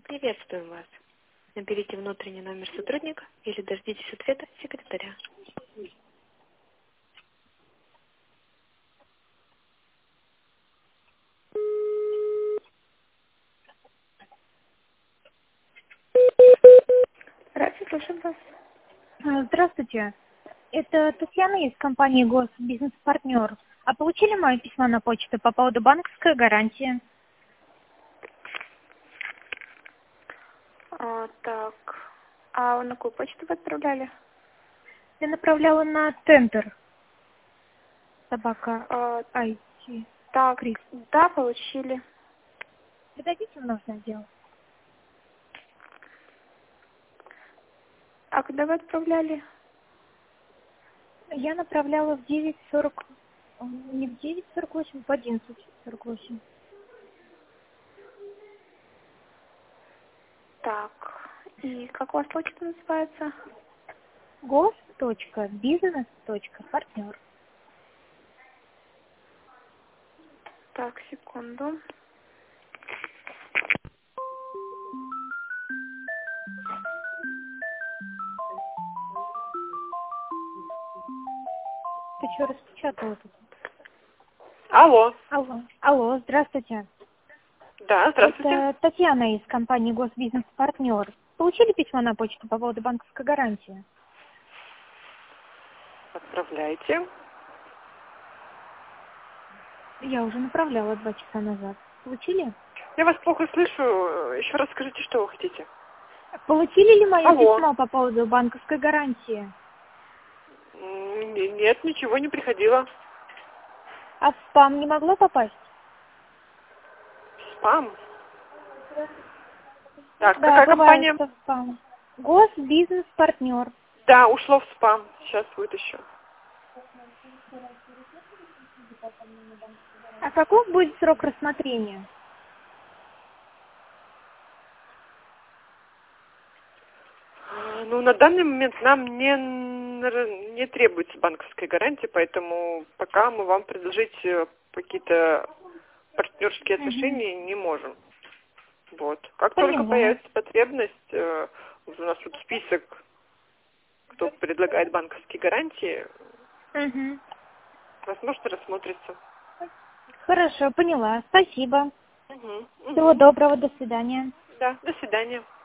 Приветствуем вас. Наберите внутренний номер сотрудника или дождитесь ответа секретаря. Здравствуйте, слушаем вас. Здравствуйте. Это Татьяна из компании «Госбизнес-партнер». А получили мое письмо на почту по поводу банковской гарантии? Так, а на какую почту вы отправляли? Я направляла на тендер. Собака IT. Так, Крис. да, получили. Передадите в нужное дело. А когда вы отправляли? Я направляла в 9:40, не в 9:48, в 11:48. Так, и как у вас почта называется? Гос.бизнес.партнер. Так, секунду. Ты что, распечатала тут? Алло. Алло, здравствуйте. Да, здравствуйте. Это Татьяна из компании «Госбизнес-партнер». Получили письмо на почту по поводу банковской гарантии? Отправляйте. Я уже направляла 2 часа назад. Получили? Я вас плохо слышу. Еще раз скажите, что вы хотите. Получили ли мое Алло. письмо по поводу банковской гарантии? Нет, ничего не приходило. А в спам не могло попасть? Спам. Так, Да, какая бывает, компания? что в спам. «Госбизнес-партнер». Да, ушло в спам. Сейчас вытащу. А каков будет срок рассмотрения? Ну, на данный момент нам не требуется банковская гарантия, поэтому пока мы вам предложить какие-то партнерские отношения не можем. Вот. Как только Поняла. появится потребность, вот у нас тут список, кто предлагает банковские гарантии, Угу. возможно, рассмотрится. Хорошо, поняла. Спасибо. Угу, Всего угу. доброго, до свидания. Да, до свидания.